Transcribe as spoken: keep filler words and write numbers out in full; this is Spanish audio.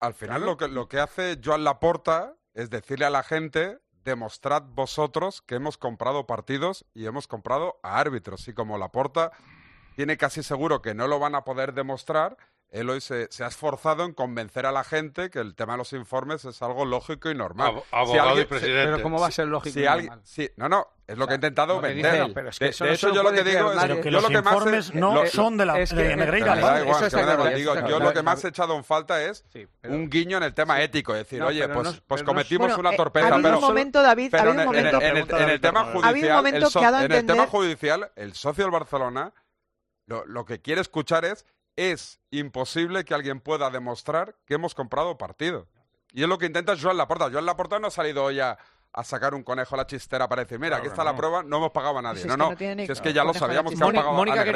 al final Claro. lo que, lo que hace Joan Laporta es decirle a la gente, demostrad vosotros que hemos comprado partidos y hemos comprado a árbitros. Y como Laporta tiene casi seguro que no lo van a poder demostrar, él hoy se, se ha esforzado en convencer a la gente que el tema de los informes es algo lógico y normal. Ab- abogado alguien- y presidente. Pero ¿cómo va a ser lógico? Si y alguien, normal? sí, no, no, es lo que he intentado lo que vender. dice él, pero es que de, eso de no hecho, se lo yo lo que puede digo creer es nadie. Pero que yo los lo que más he- informes no lo- son de, la, es que- de que Negreira. me Eso da igual, está que me da claro, igual. eso Digo, está yo claro. lo que más he echado en falta es Sí, pero- un guiño en el tema ético, decir, No, oye, pero pues, no- pues pero no- cometimos Bueno, una eh, torpeza, ha habido pero un momento, David, ha pero habido en, un en- momento... en el, en el tema Ha habido un judicial, momento el so- que ha dado a en el tema entender- judicial, el socio del Barcelona lo, lo que quiere escuchar es es imposible que alguien pueda demostrar que hemos comprado partido. Y es lo que intenta Joan Laporta. Joan Laporta no ha salido hoy a, a sacar un conejo a la chistera para decir, mira, Claro aquí que está la no. prueba, no hemos pagado a nadie. Si es no, que no, no tiene ni si es que ya lo conejo a la sabíamos que chistera. han pagado Mónica, a